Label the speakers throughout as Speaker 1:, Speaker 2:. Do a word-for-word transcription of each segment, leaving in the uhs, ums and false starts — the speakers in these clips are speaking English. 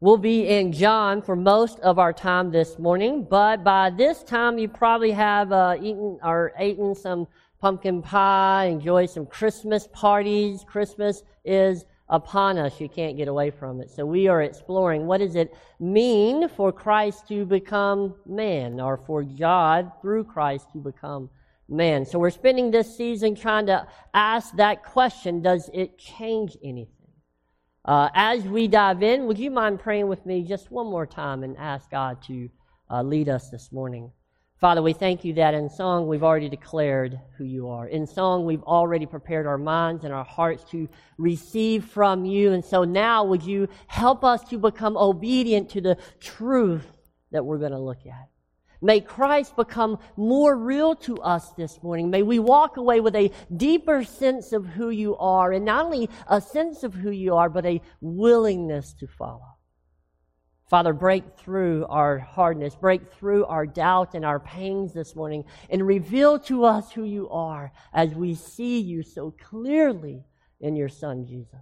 Speaker 1: We'll be in John for most of our time this morning, but by this time you probably have uh, eaten or eaten some pumpkin pie, enjoyed some Christmas parties. Christmas is upon us. You can't get away from it. So we are exploring what does it mean for Christ to become man, or for God through Christ to become man. So we're spending this season trying to ask that question, does it change anything? Uh, as we dive in, would you mind praying with me just one more time and ask God to uh, lead us this morning? Father, we thank you that in song we've already declared who you are. In song we've already prepared our minds and our hearts to receive from you. And so now would you help us to become obedient to the truth that we're going to look at. May Christ become more real to us this morning. May we walk away with a deeper sense of who you are, and not only a sense of who you are, but a willingness to follow. Father, break through our hardness, break through our doubt and our pains this morning, and reveal to us who you are as we see you so clearly in your Son, Jesus.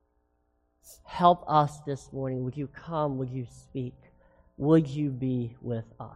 Speaker 1: Help us this morning. Would you come? Would you speak? Would you be with us?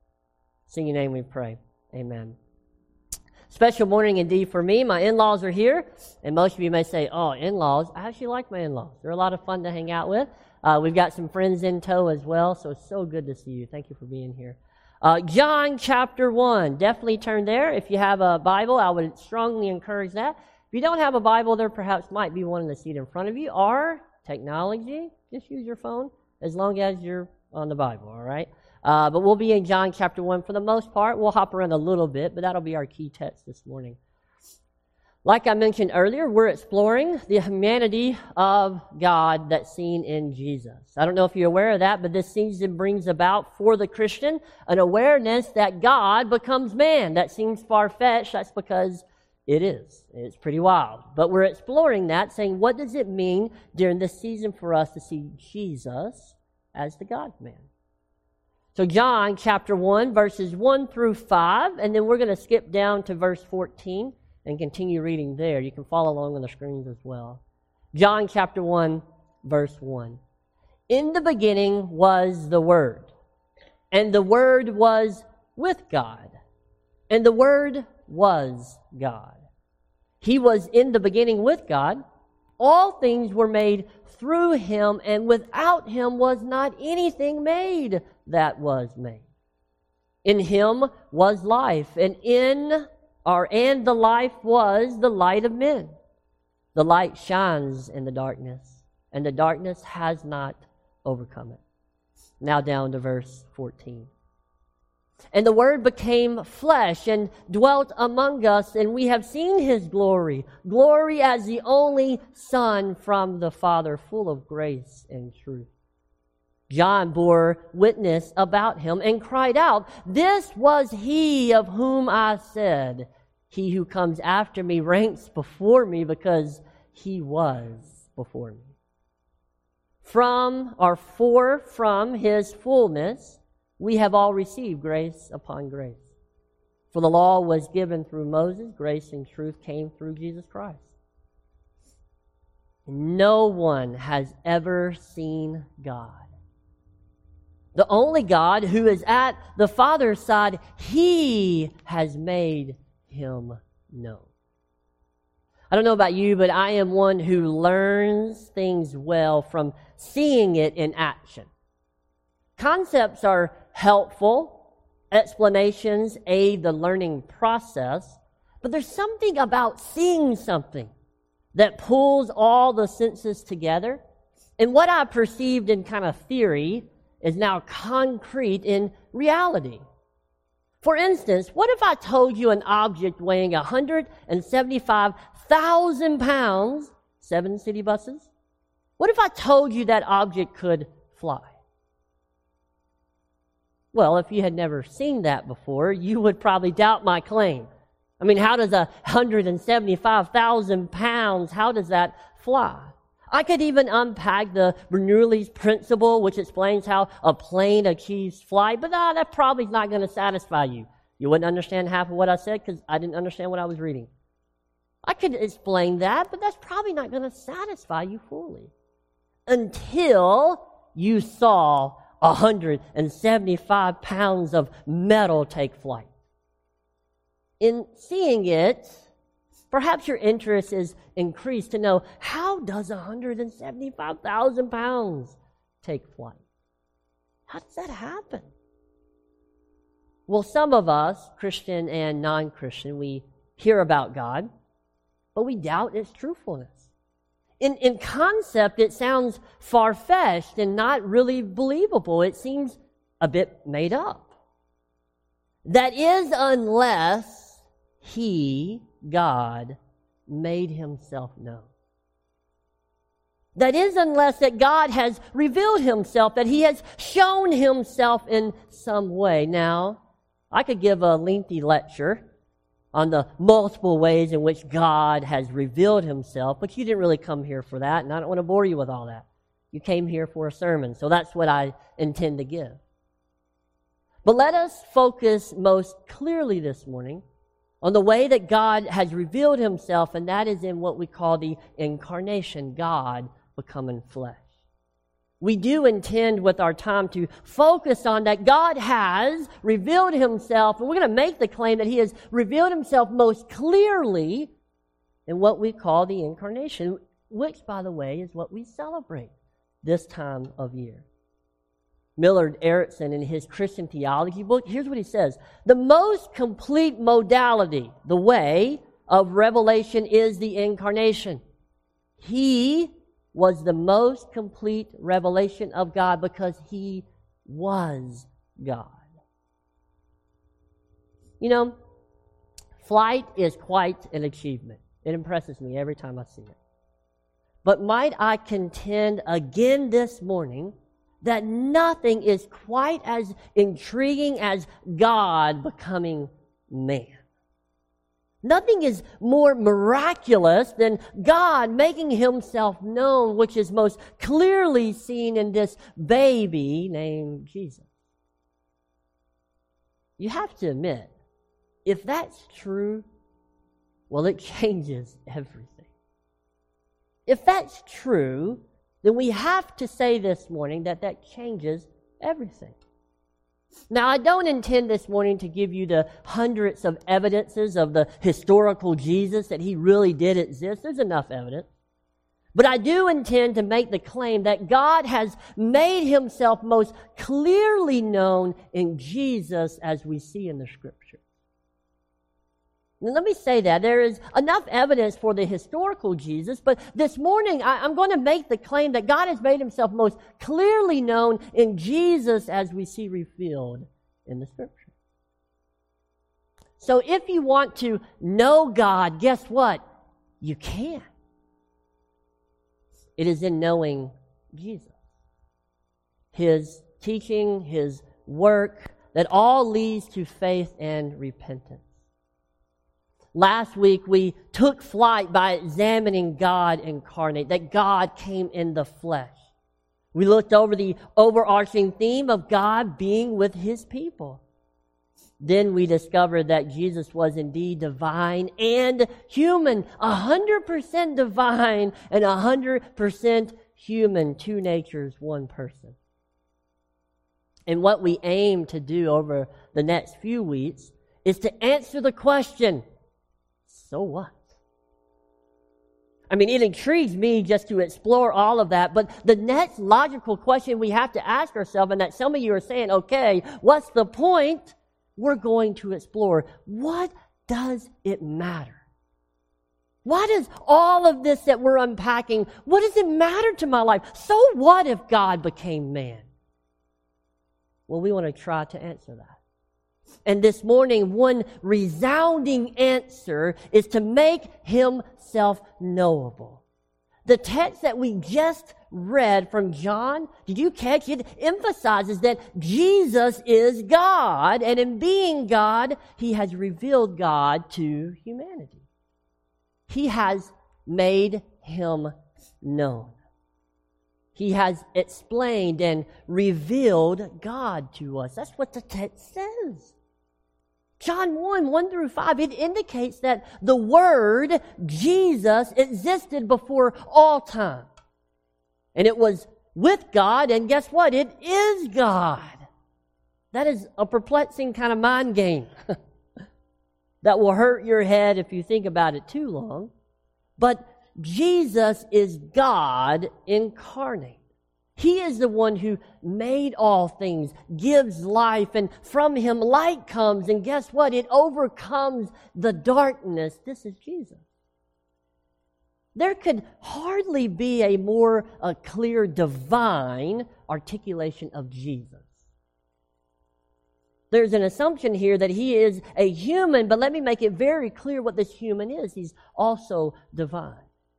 Speaker 1: In your name we pray. Amen. Special morning indeed for me. My in-laws are here, and most of you may say, oh, in-laws. I actually like my in-laws. They're a lot of fun to hang out with. Uh, we've got some friends in tow as well, so it's so good to see you. Thank you for being here. Uh, John chapter one. Definitely turn there. If you have a Bible, I would strongly encourage that. If you don't have a Bible, there perhaps might be one in the seat in front of you, or technology. Just use your phone as long as you're on the Bible, all right? Uh, but we'll be in John chapter one for the most part. We'll hop around a little bit, but that'll be our key text this morning. Like I mentioned earlier, we're exploring the humanity of God that's seen in Jesus. I don't know if you're aware of that, but this season brings about for the Christian an awareness that God becomes man. That seems far-fetched. That's because it is. It's pretty wild. But we're exploring that, saying, what does it mean during this season for us to see Jesus as the God-man? So John chapter one, verses one through five, and then we're going to skip down to verse fourteen and continue reading there. You can follow along on the screens as well. John chapter one, verse one. In the beginning was the Word, and the Word was with God, and the Word was God. He was in the beginning with God. All things were made through him, and without him was not anything made that was made. In him was life, and in or and the life was the light of men. The light shines in the darkness, and the darkness has not overcome it. Now down to verse fourteen. And the Word became flesh and dwelt among us, and we have seen his glory, glory as the only Son from the Father, full of grace and truth. John bore witness about him and cried out, "This was he of whom I said, he who comes after me ranks before me because he was before me." From, or for, from his fullness, we have all received grace upon grace. For the law was given through Moses, grace and truth came through Jesus Christ. No one has ever seen God. The only God who is at the Father's side, he has made him known. I don't know about you, but I am one who learns things well from seeing it in action. Concepts are helpful. Explanations aid the learning process. But there's something about seeing something that pulls all the senses together. And what I perceived in kind of theory is now concrete in reality. For instance, what if I told you an object weighing one hundred seventy-five thousand pounds, seven city buses? What if I told you that object could fly? Well, if you had never seen that before, you would probably doubt my claim. I mean, how does a one hundred seventy-five thousand pounds, how does that fly? I could even unpack the Bernoulli's principle, which explains how a plane achieves flight, but ah, that probably is not going to satisfy you. You wouldn't understand half of what I said because I didn't understand what I was reading. I could explain that, but that's probably not going to satisfy you fully until you saw one hundred seventy-five pounds of metal take flight. In seeing it, perhaps your interest is increased to know, how does one hundred seventy-five thousand pounds take flight? How does that happen? Well, some of us, Christian and non-Christian, we hear about God, but we doubt its truthfulness. In, in concept, it sounds far-fetched and not really believable. It seems a bit made up. That is, unless He, God, made Himself known. That is, unless that God has revealed Himself, that He has shown Himself in some way. Now, I could give a lengthy lecture on the multiple ways in which God has revealed Himself, but you didn't really come here for that, and I don't want to bore you with all that. You came here for a sermon, so that's what I intend to give. But let us focus most clearly this morning on the way that God has revealed Himself, and that is in what we call the incarnation, God becoming flesh. We do intend with our time to focus on that God has revealed Himself, and we're going to make the claim that He has revealed Himself most clearly in what we call the incarnation, which, by the way, is what we celebrate this time of year. Millard Erickson, in his Christian theology book, here's what he says: the most complete modality, the way of revelation, is the incarnation. He was the most complete revelation of God because He was God. You know, flight is quite an achievement. It impresses me every time I see it. But might I contend again this morning that nothing is quite as intriguing as God becoming man. Nothing is more miraculous than God making Himself known, which is most clearly seen in this baby named Jesus. You have to admit, if that's true, well, it changes everything. If that's true, then we have to say this morning that that changes everything. Now, I don't intend this morning to give you the hundreds of evidences of the historical Jesus that He really did exist. There's enough evidence. But I do intend to make the claim that God has made Himself most clearly known in Jesus as we see in the Scripture. Now, let me say that. There is enough evidence for the historical Jesus, but this morning I, I'm going to make the claim that God has made Himself most clearly known in Jesus as we see revealed in the Scripture. So if you want to know God, guess what? You can. It is in knowing Jesus. His teaching, His work, that all leads to faith and repentance. Last week, we took flight by examining God incarnate, that God came in the flesh. We looked over the overarching theme of God being with His people. Then we discovered that Jesus was indeed divine and human, one hundred percent divine and one hundred percent human, two natures, one person. And what we aim to do over the next few weeks is to answer the question, so what? I mean, it intrigues me just to explore all of that, but the next logical question we have to ask ourselves, and that some of you are saying, okay, what's the point? We're going to explore, what does it matter? Why does all of this that we're unpacking, what does it matter to my life? So what if God became man? Well, we want to try to answer that. And this morning, one resounding answer is to make Himself knowable. The text that we just read from John, did you catch it? Emphasizes that Jesus is God, and in being God, He has revealed God to humanity. He has made Him known. He has explained and revealed God to us. That's what the text says. John one, one through five, it indicates that the Word, Jesus, existed before all time. And it was with God, and guess what? It is God. That is a perplexing kind of mind game that will hurt your head if you think about it too long. But Jesus is God incarnate. He is the one who made all things, gives life, and from Him light comes, and guess what? It overcomes the darkness. This is Jesus. There could hardly be a more uh, clear divine articulation of Jesus. There's an assumption here that He is a human, but let me make it very clear what this human is. He's also divine.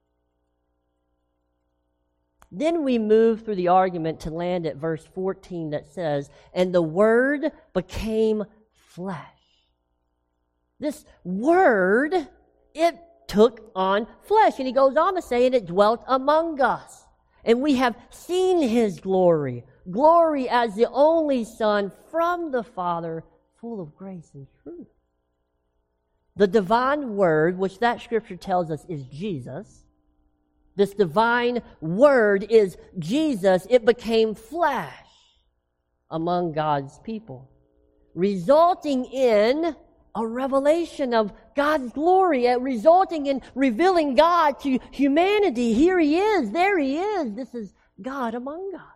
Speaker 1: Then we move through the argument to land at verse fourteen that says, "And the Word became flesh." This Word, it took on flesh. And He goes on to say, "And it dwelt among us. And we have seen His glory, glory as the only Son from the Father, full of grace and truth." The divine Word, which that Scripture tells us is Jesus, this divine Word is Jesus. It became flesh among God's people, resulting in a revelation of God's glory, resulting in revealing God to humanity. Here He is, there He is. This is God among us.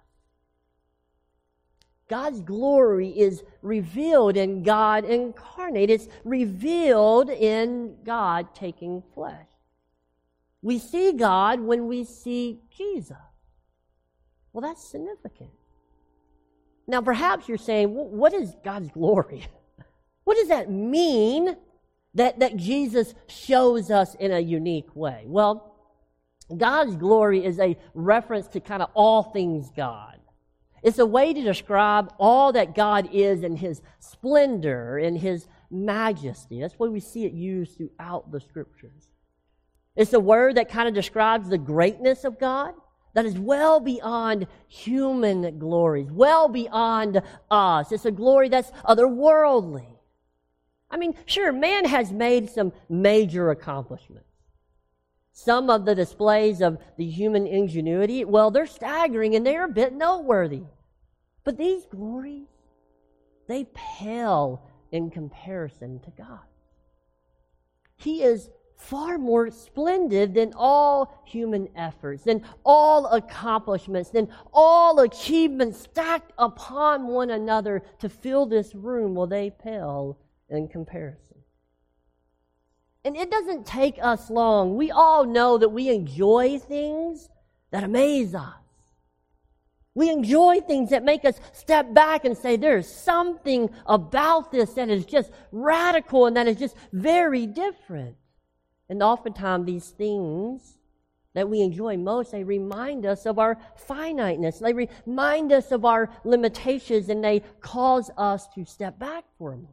Speaker 1: God's glory is revealed in God incarnate. It's revealed in God taking flesh. We see God when we see Jesus. Well, that's significant. Now, perhaps you're saying, well, what is God's glory? What does that mean that, that Jesus shows us in a unique way? Well, God's glory is a reference to kind of all things God. It's a way to describe all that God is in His splendor, in His majesty. That's why we see it used throughout the Scriptures. It's a word that kind of describes the greatness of God that is well beyond human glories, well beyond us. It's a glory that's otherworldly. I mean, sure, man has made some major accomplishments. Some of the displays of the human ingenuity, well, they're staggering and they're a bit noteworthy. But these glories, they pale in comparison to God. He is far more splendid than all human efforts, than all accomplishments, than all achievements stacked upon one another to fill this room. Well, they pale in comparison. And it doesn't take us long. We all know that we enjoy things that amaze us. We enjoy things that make us step back and say, there's something about this that is just radical and that is just very different. And oftentimes these things that we enjoy most, they remind us of our finiteness. They remind us of our limitations, and they cause us to step back for a moment.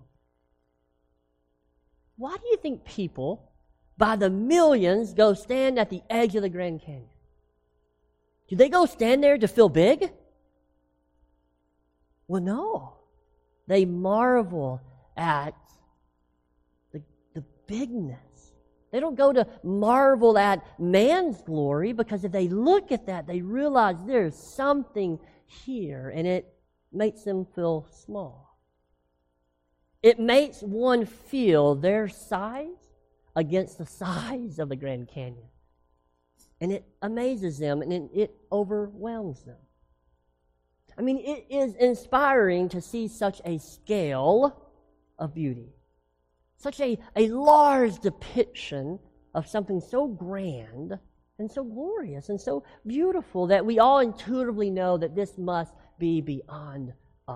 Speaker 1: Why do you think people, by the millions, go stand at the edge of the Grand Canyon? Do they go stand there to feel big? Well, no. They marvel at the, the bigness. They don't go to marvel at man's glory, because if they look at that, they realize there's something here, and it makes them feel small. It makes one feel their size against the size of the Grand Canyon. And it amazes them, and it, it overwhelms them. I mean, it is inspiring to see such a scale of beauty. Such a, a large depiction of something so grand and so glorious and so beautiful that we all intuitively know that this must be beyond us.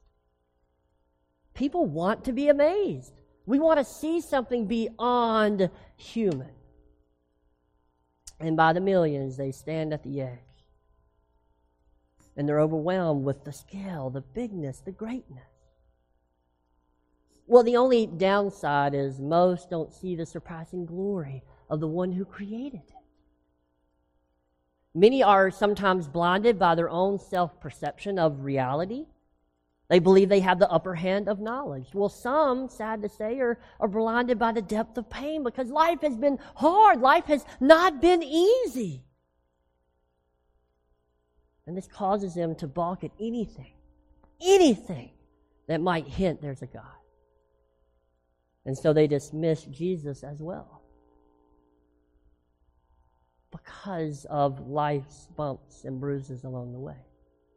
Speaker 1: People want to be amazed. We want to see something beyond human. And by the millions, they stand at the edge. And they're overwhelmed with the scale, the bigness, the greatness. Well, the only downside is most don't see the surpassing glory of the one who created it. Many are sometimes blinded by their own self-perception of reality. They believe they have the upper hand of knowledge. Well, some, sad to say, are, are blinded by the depth of pain because life has been hard. Life has not been easy. And this causes them to balk at anything, anything that might hint there's a God. And so they dismiss Jesus as well because of life's bumps and bruises along the way.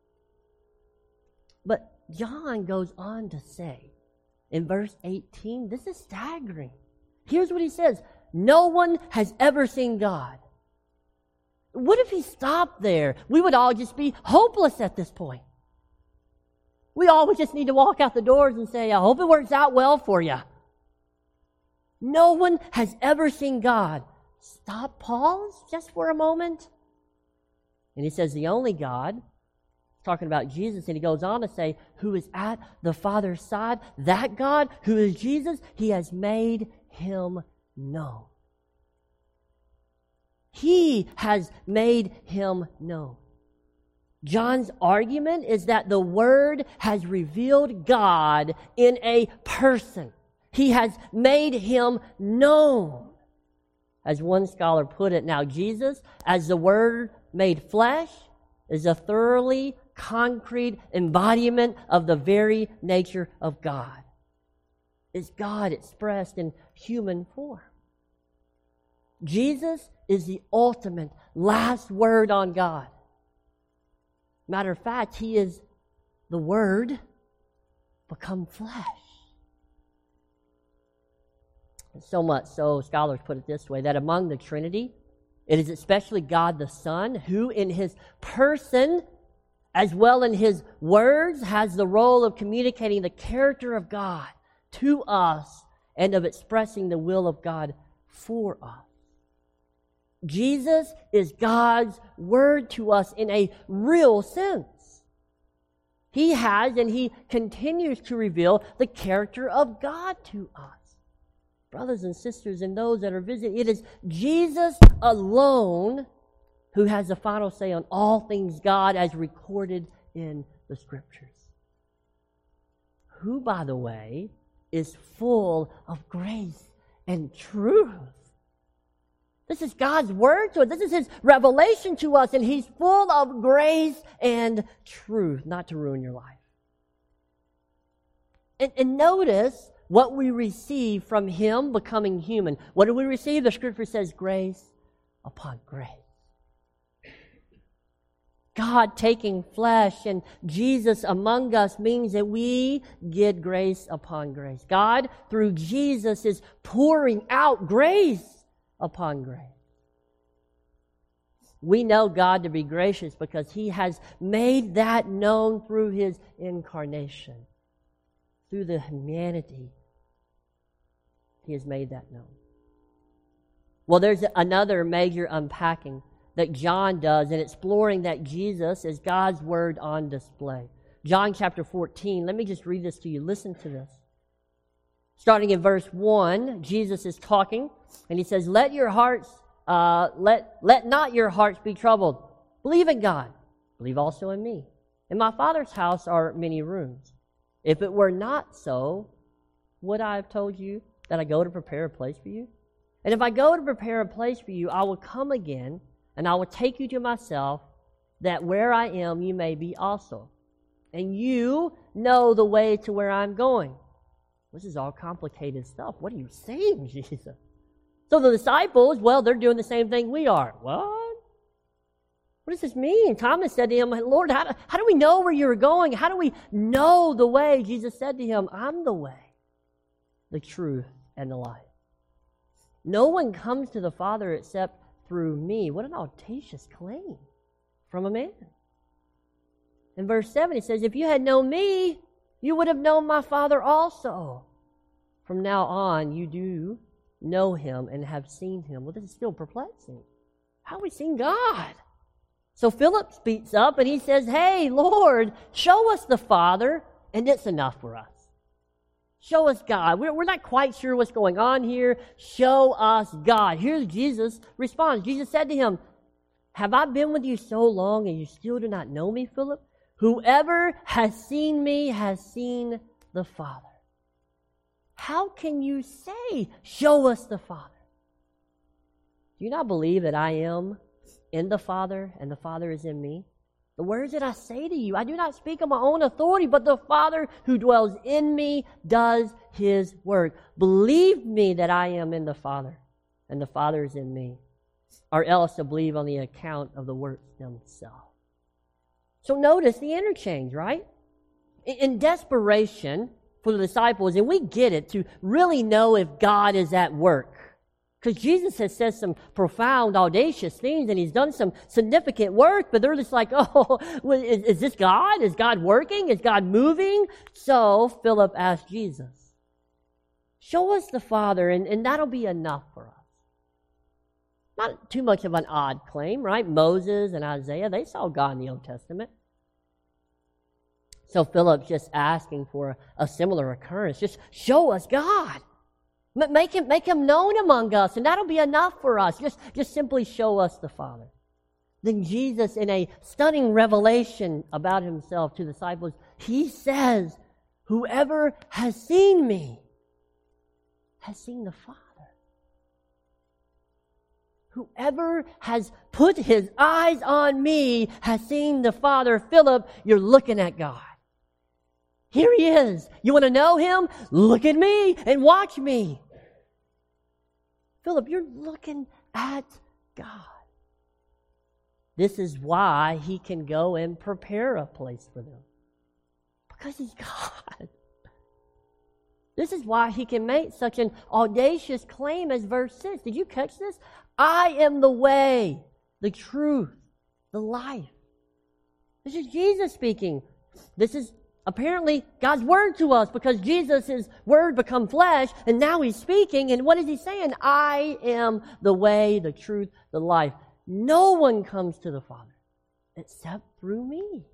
Speaker 1: But John goes on to say in verse eighteen, this is staggering. Here's what he says: no one has ever seen God. What if he stopped there? We would all just be hopeless at this point. We all would just need to walk out the doors and say, I hope it works out well for you. No one has ever seen God. Stop, pause just for a moment. And he says, the only God, talking about Jesus, and he goes on to say, who is at the Father's side, that God who is Jesus, he has made him known. He has made him known. John's argument is that the Word has revealed God in a person. He has made him known. As one scholar put it, now Jesus, as the Word made flesh, is a thoroughly concrete embodiment of the very nature of God. It's God expressed in human form. Jesus is the ultimate last word on God. Matter of fact, he is the Word become flesh. And so much so, scholars put it this way, that among the Trinity, it is especially God the Son, who in his person, as well in his words, has the role of communicating the character of God to us and of expressing the will of God for us. Jesus is God's Word to us in a real sense. He has and he continues to reveal the character of God to us. Brothers and sisters and those that are visiting, it is Jesus alone who has the final say on all things God as recorded in the Scriptures. Who, by the way, is full of grace and truth. This is God's Word to us. This is his revelation to us, and he's full of grace and truth, not to ruin your life. And, and notice what we receive from him becoming human. What do we receive? The Scripture says grace upon grace. God taking flesh and Jesus among us means that we get grace upon grace. God, through Jesus, is pouring out grace upon grace. We know God to be gracious because he has made that known through his incarnation. Through the humanity, he has made that known. Well, there's another major unpacking that John does in exploring that Jesus is God's Word on display. John chapter fourteen, let me just read this to you. Listen to this. Starting in verse one, Jesus is talking, and he says, Let your hearts, uh, let, let not your hearts be troubled. Believe in God. Believe also in me. In my Father's house are many rooms. If it were not so, would I have told you that I go to prepare a place for you? And if I go to prepare a place for you, I will come again, and I will take you to myself, that where I am you may be also. And you know the way to where I'm going. This is all complicated stuff. What are you saying, Jesus? So the disciples, well, they're doing the same thing we are. What? What does this mean? Thomas said to him, Lord, how do, how do we know where you're going? How do we know the way? Jesus said to him, I'm the way, the truth, and the life. No one comes to the Father except through me. What an audacious claim from a man. In verse seven, it says, if you had known me, you would have known my Father also. From now on, you do know him and have seen him. Well, this is still perplexing. How have we seen God? So Philip speaks up and he says, hey, Lord, show us the Father, and it's enough for us. Show us God. We're, we're not quite sure what's going on here. Show us God. Here's Jesus' response. Jesus said to him, have I been with you so long and you still do not know me, Philip? Whoever has seen me has seen the Father. How can you say, show us the Father? Do you not believe that I am in the Father and the Father is in me? The words that I say to you, I do not speak on my own authority, but the Father who dwells in me does his work. Believe me that I am in the Father, and the Father is in me, or else to believe on the account of the works themselves. So notice the interchange, right? In desperation for the disciples, and we get it, to really know if God is at work. Because Jesus has said some profound, audacious things, and he's done some significant work, but they're just like, oh, is, is this God? Is God working? Is God moving? So Philip asked Jesus, show us the Father, and, and that'll be enough for us. Not too much of an odd claim, right? Moses and Isaiah, they saw God in the Old Testament. So Philip's just asking for a, a similar occurrence. Just show us God. Make him, make him known among us, and that'll be enough for us. Just, just simply show us the Father. Then Jesus, in a stunning revelation about himself to the disciples, he says, whoever has seen me has seen the Father. Whoever has put his eyes on me has seen the Father. Philip, you're looking at God. Here he is. You want to know him? Look at me and watch me. Philip, you're looking at God. This is why he can go and prepare a place for them. Because he's God. This is why he can make such an audacious claim as verse six. Did you catch this? I am the way, the truth, the life. This is Jesus speaking. This is apparently God's word to us, because Jesus' word become flesh, and now he's speaking, and what is he saying? I am the way, the truth, the life. No one comes to the Father except through me.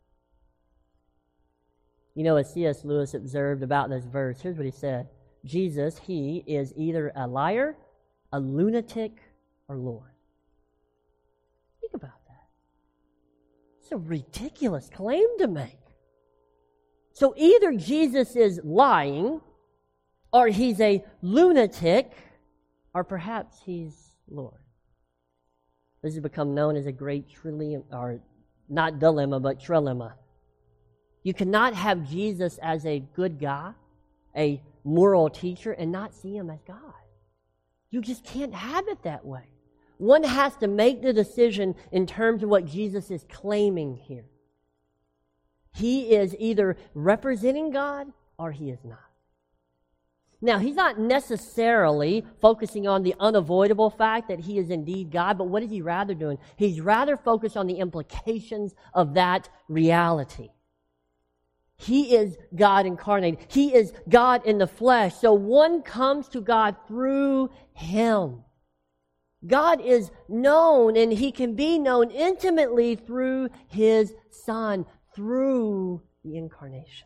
Speaker 1: You know, as C S Lewis observed about this verse, here's what he said. Jesus, he is either a liar, a lunatic, or Lord. Think about that. It's a ridiculous claim to make. So either Jesus is lying, or he's a lunatic, or perhaps he's Lord. This has become known as a great trillium, or not dilemma, but trilemma. You cannot have Jesus as a good guy, a moral teacher, and not see him as God. You just can't have it that way. One has to make the decision in terms of what Jesus is claiming here. He is either representing God or he is not. Now, he's not necessarily focusing on the unavoidable fact that he is indeed God, but what is he rather doing? He's rather focused on the implications of that reality. He is God incarnate. He is God in the flesh. So one comes to God through him. God is known, and he can be known intimately through his Son, through the incarnation.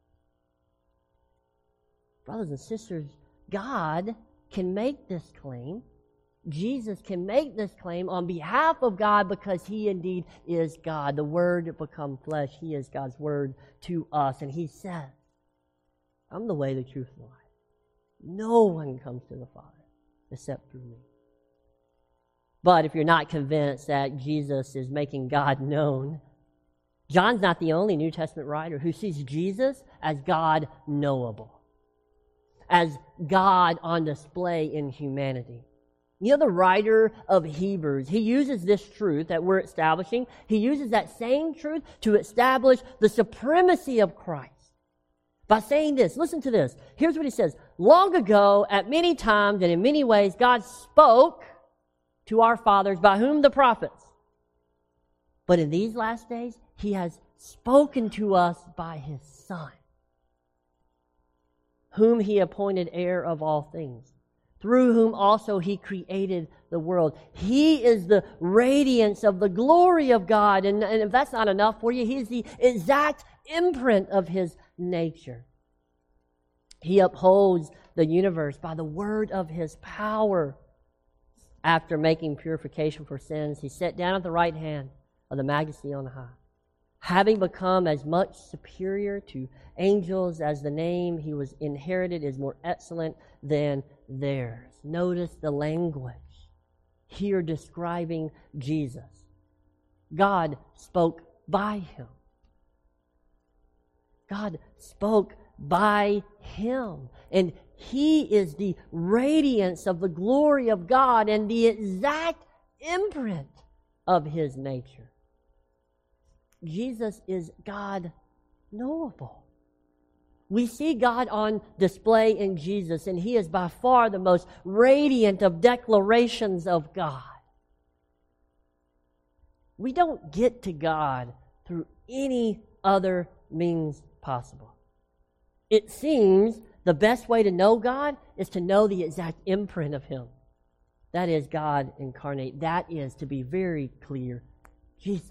Speaker 1: Brothers and sisters, God can make this claim. Jesus can make this claim on behalf of God because he indeed is God. The Word become flesh. He is God's Word to us. And he says, I'm the way, the truth, and the life. No one comes to the Father except through me. But if you're not convinced that Jesus is making God known, John's not the only New Testament writer who sees Jesus as God knowable, as God on display in humanity. You know, the writer of Hebrews, he uses this truth that we're establishing, he uses that same truth to establish the supremacy of Christ. By saying this, listen to this. Here's what he says. Long ago, at many times and in many ways, God spoke to our fathers, by whom? The prophets. But in these last days, he has spoken to us by his Son, whom he appointed heir of all things, through whom also he created the world. He is the radiance of the glory of God. And, and if that's not enough for you, he is the exact imprint of his nature. He upholds the universe by the word of his power. After making purification for sins, he sat down at the right hand of the Majesty on high. Having become as much superior to angels as the name he was inherited is more excellent than theirs. Notice the language here describing Jesus. God spoke by Him. God spoke by Him. And He is the radiance of the glory of God and the exact imprint of His nature. Jesus is God knowable. We see God on display in Jesus, and He is by far the most radiant of declarations of God. We don't get to God through any other means possible. It seems the best way to know God is to know the exact imprint of Him. That is God incarnate. That is, to be very clear, Jesus.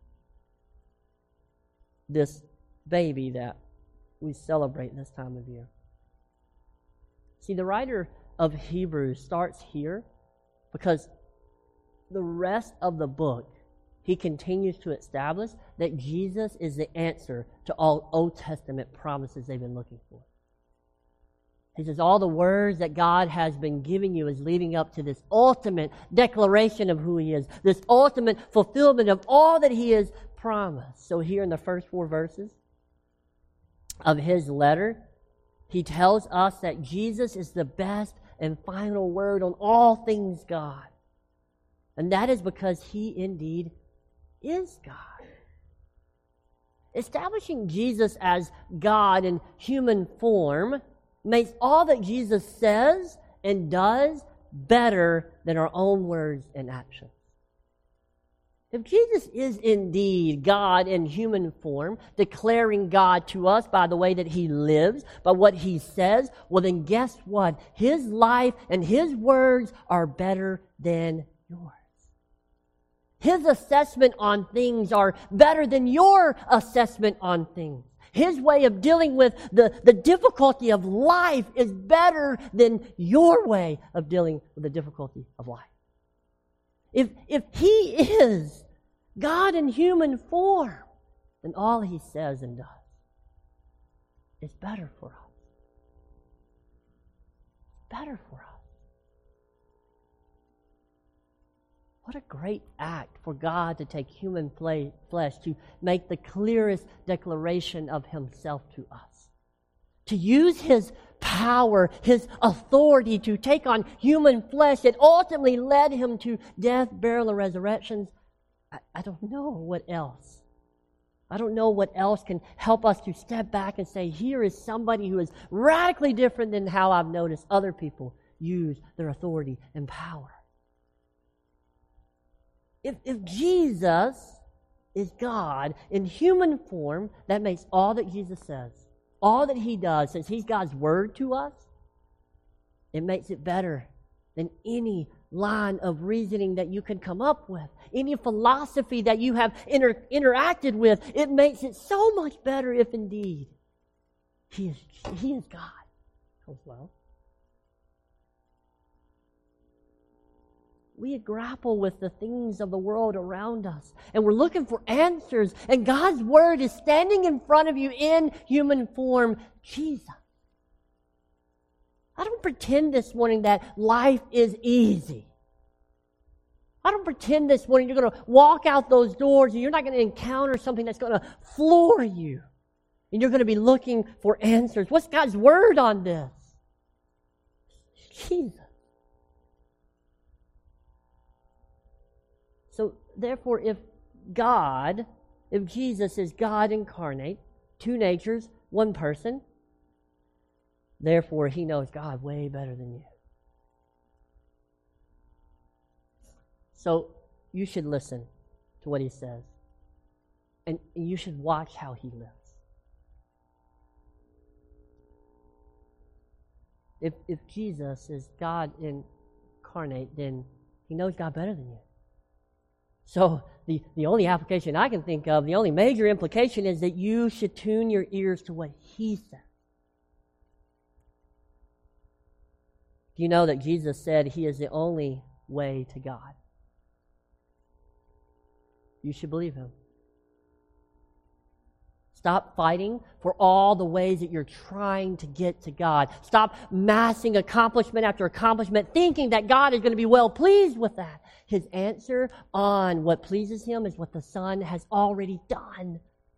Speaker 1: This baby that we celebrate this time of year. See, the writer of Hebrews starts here because the rest of the book, he continues to establish that Jesus is the answer to all Old Testament promises they've been looking for. He says all the words that God has been giving you is leading up to this ultimate declaration of who He is, this ultimate fulfillment of all that He has promised. So here in the first four verses of his letter, he tells us that Jesus is the best and final word on all things God. And that is because He indeed is God. Establishing Jesus as God in human form makes all that Jesus says and does better than our own words and actions. If Jesus is indeed God in human form, declaring God to us by the way that He lives, by what He says, well then guess what? His life and His words are better than yours. His assessment on things are better than your assessment on things. His way of dealing with the, the difficulty of life is better than your way of dealing with the difficulty of life. If, if He is God in human form, then all He says and does is better for us. Better for us. What a great act for God to take human flesh to make the clearest declaration of Himself to us. To use His power, His authority to take on human flesh that ultimately led Him to death, burial, and resurrections. I, I don't know what else. I don't know what else can help us to step back and say, here is somebody who is radically different than how I've noticed other people use their authority and power. If, if Jesus is God in human form, that makes all that Jesus says, all that He does, since He's God's Word to us, it makes it better than any line of reasoning that you can come up with, any philosophy that you have inter- interacted with. It makes it so much better if indeed He is, he is God. Oh, well. We grapple with the things of the world around us, and we're looking for answers, and God's Word is standing in front of you in human form, Jesus. I don't pretend this morning that life is easy. I don't pretend this morning you're going to walk out those doors and you're not going to encounter something that's going to floor you, and you're going to be looking for answers. What's God's Word on this? Jesus. So, therefore, if God, if Jesus is God incarnate, two natures, one person, therefore He knows God way better than you. So, you should listen to what He says. And you should watch how He lives. If, if Jesus is God incarnate, then He knows God better than you. So the, the only application I can think of, the only major implication is that you should tune your ears to what He says. Do you know that Jesus said He is the only way to God? You should believe Him. Stop fighting for all the ways that you're trying to get to God. Stop massing accomplishment after accomplishment, thinking that God is going to be well pleased with that. his answer on what pleases him is what the Son has already done.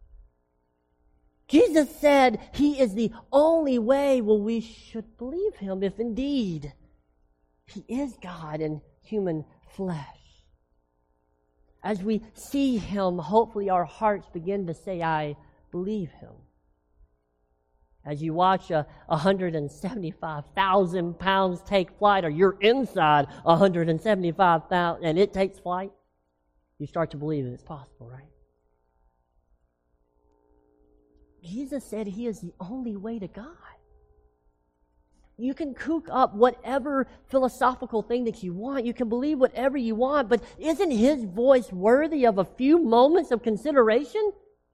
Speaker 1: Jesus said he is the only way. Well, we should believe him if indeed he is God in human flesh. As we see him, hopefully our hearts begin to say, I believe him. As you watch a one hundred seventy-five thousand pounds take flight, or you're inside one hundred seventy-five thousand and it takes flight, you start to believe that it's possible, right? Jesus said he is the only way to God. You can cook up whatever philosophical thing that you want. You can believe whatever you want, but isn't his voice worthy of a few moments of consideration?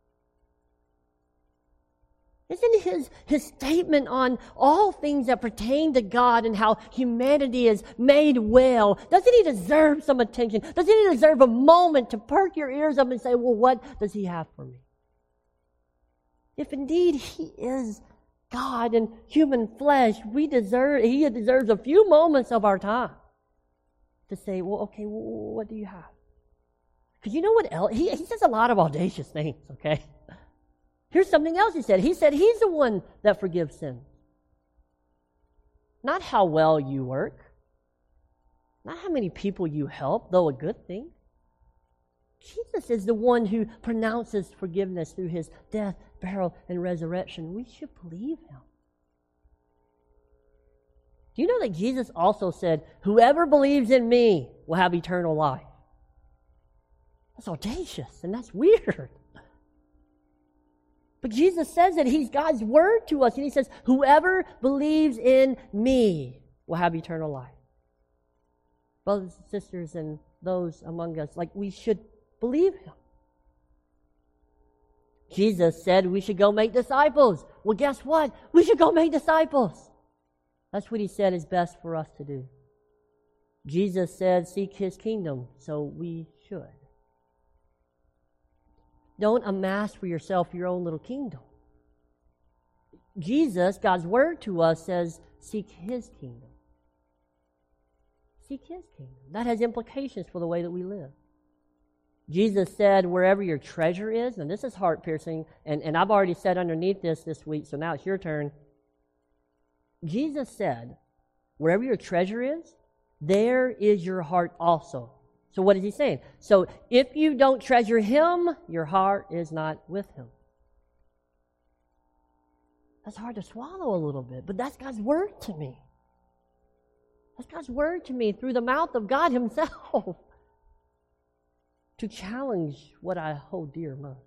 Speaker 1: Isn't his, his statement on all things that pertain to God and how humanity is made well, doesn't he deserve some attention? Doesn't he deserve a moment to perk your ears up and say, well, what does he have for me? If indeed he is God in human flesh, we deserve, he deserves a few moments of our time to say, well, okay, well, what do you have? Because you know what else? He, he says a lot of audacious things, okay? Here's something else he said. He said he's the one that forgives sins. Not how well you work. Not how many people you help, though a good thing. Jesus is the one who pronounces forgiveness through his death, burial, and resurrection. We should believe him. Do you know that Jesus also said, whoever believes in me will have eternal life? That's audacious and that's weird. But Jesus says that he's God's word to us. And he says, whoever believes in me will have eternal life. Brothers and sisters and those among us, like we should believe him. Jesus said we should go make disciples. Well, guess what? We should go make disciples. That's what he said is best for us to do. Jesus said, seek his kingdom, so we should. Don't amass for yourself your own little kingdom. Jesus, God's word to us, says, seek his kingdom. Seek his kingdom. That has implications for the way that we live. Jesus said, wherever your treasure is, and this is heart-piercing, and, and I've already said underneath this this week, so now it's your turn. Jesus said, wherever your treasure is, there is your heart also. So what is he saying? So if you don't treasure him, your heart is not with him. That's hard to swallow a little bit, but that's God's word to me. That's God's word to me through the mouth of God himself to challenge what I hold dear most.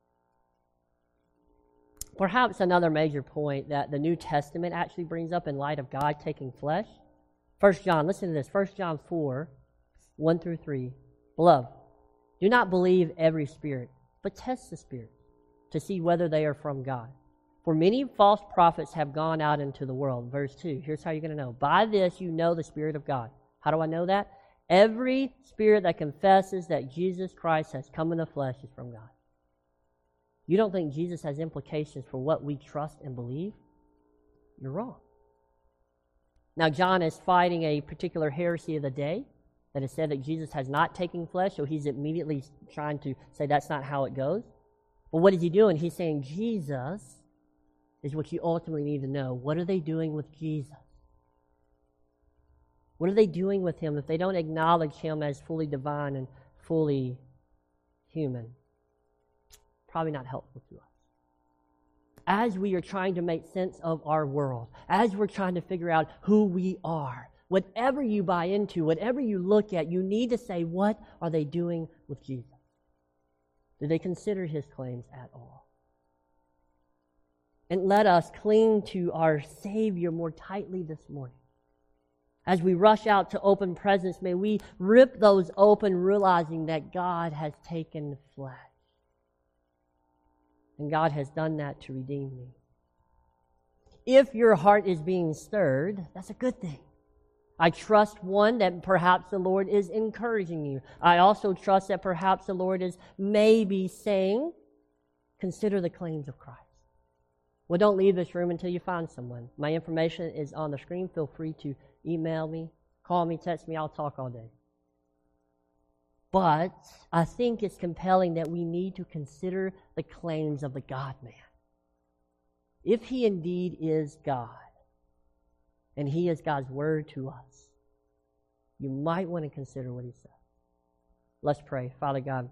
Speaker 1: Perhaps another major point that the New Testament actually brings up in light of God taking flesh. First John, listen to this. First John four, one through three. Beloved, do not believe every spirit, but test the spirits to see whether they are from God. For many false prophets have gone out into the world. Verse two, here's how you're going to know. By this you know the Spirit of God. How do I know that? Every spirit that confesses that Jesus Christ has come in the flesh is from God. You don't think Jesus has implications for what we trust and believe? You're wrong. Now, John is fighting a particular heresy of the day that has said that Jesus has not taken flesh, so he's immediately trying to say that's not how it goes. But what is he doing? He's saying Jesus is what you ultimately need to know. What are they doing with Jesus? What are they doing with him if they don't acknowledge him as fully divine and fully human? Probably not helpful to us. As we are trying to make sense of our world, as we're trying to figure out who we are, whatever you buy into, whatever you look at, you need to say, what are they doing with Jesus? Do they consider his claims at all? And let us cling to our Savior more tightly this morning. As we rush out to open presents, may we rip those open, realizing that God has taken flesh. And God has done that to redeem me. If your heart is being stirred, that's a good thing. I trust, one, that perhaps the Lord is encouraging you. I also trust that perhaps the Lord is maybe saying, consider the claims of Christ. Well, don't leave this room until you find someone. My information is on the screen. Feel free to email me, call me, text me. I'll talk all day. But I think it's compelling that we need to consider the claims of the God-man. If he indeed is God, and he is God's word to us, you might want to consider what he says. Let's pray. Father God,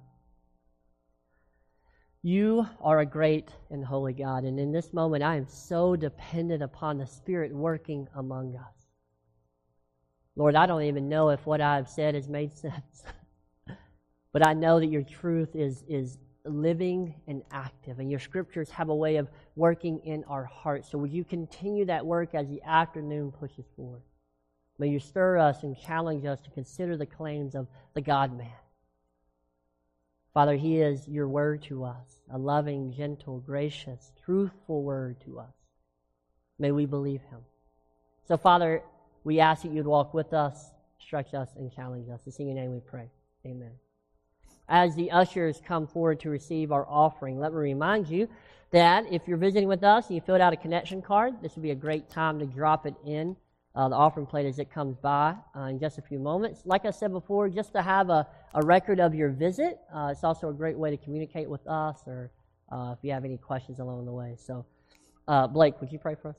Speaker 1: you are a great and holy God, and in this moment I am so dependent upon the Spirit working among us. Lord, I don't even know if what I've said has made sense, but I know that your truth is, is living and active, and your scriptures have a way of working in our hearts. So would you continue that work as the afternoon pushes forward? May you stir us and challenge us to consider the claims of the God-man. Father, he is your word to us, a loving, gentle, gracious, truthful word to us. May we believe him. So, Father, we ask that you'd walk with us, stretch us, and challenge us. It's in your name we pray. Amen. As the ushers come forward to receive our offering, let me remind you that if you're visiting with us and you filled out a connection card, this would be a great time to drop it in uh, the offering plate as it comes by uh, in just a few moments. Like I said before, just to have a, a record of your visit. Uh, it's also a great way to communicate with us, or uh, if you have any questions along the way. So, uh, Blake, would you pray for us?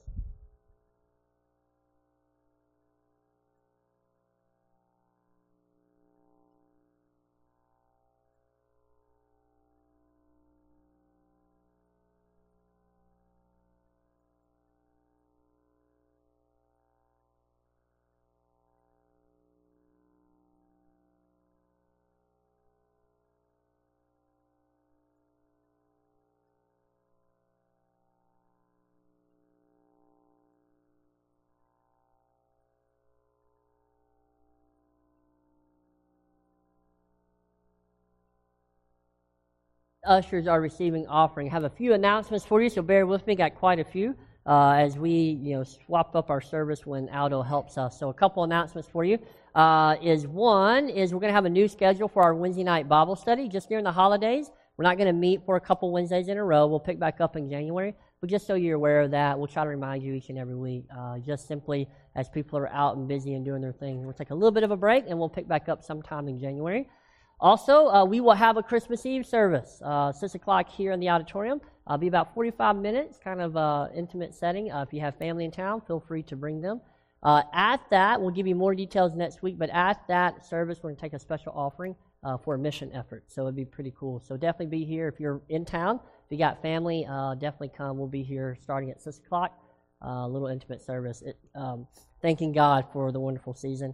Speaker 1: Ushers are receiving offering. I have a few announcements for you, so bear with me. Got quite a few uh, as we, you know, swap up our service when Aldo helps us. So a couple announcements for you uh, is one is we're going to have a new schedule for our Wednesday night Bible study just during the holidays. We're not going to meet for a couple Wednesdays in a row. We'll pick back up in January. But just so you're aware of that, we'll try to remind you each and every week. Uh, just simply as people are out and busy and doing their thing, we'll take a little bit of a break and we'll pick back up sometime in January. Also, uh, we will have a Christmas Eve service, uh, six o'clock here in the auditorium. It'll be about forty-five minutes, kind of uh, intimate setting. Uh, if you have family in town, feel free to bring them. Uh, at that, we'll give you more details next week, but at that service, we're going to take a special offering uh, for a mission effort. So it'd be pretty cool. So definitely be here if you're in town. If you got family, uh, definitely come. We'll be here starting at six o'clock, uh, a little intimate service. It, um, thanking God for the wonderful season.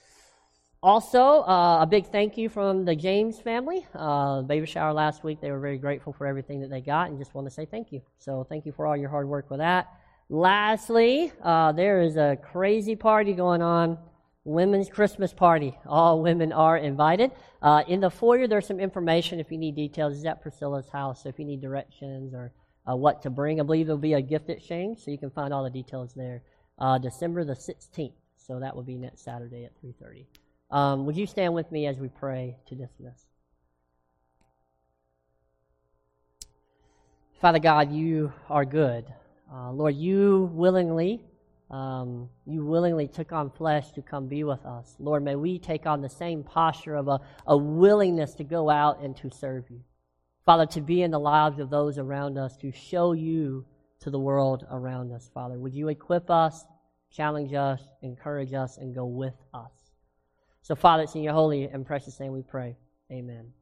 Speaker 1: Also, uh, a big thank you from the James family. Uh, baby shower last week, they were very grateful for everything that they got and just want to say thank you. So thank you for all your hard work with that. Lastly, uh, there is a crazy party going on, women's Christmas party. All women are invited. Uh, in the foyer, there's some information if you need details. It's at Priscilla's house, so if you need directions or uh, what to bring. I believe there'll be a gift exchange, so you can find all the details there. Uh, December the sixteenth, so that will be next Saturday at three thirty. Um, would you stand with me as we pray to dismiss? Father God, you are good. Uh, Lord, you willingly, um, you willingly took on flesh to come be with us. Lord, may we take on the same posture of a, a willingness to go out and to serve you. Father, to be in the lives of those around us, to show you to the world around us, Father. Would you equip us, challenge us, encourage us, and go with us? So, Father, it's in your holy and precious name we pray. Amen.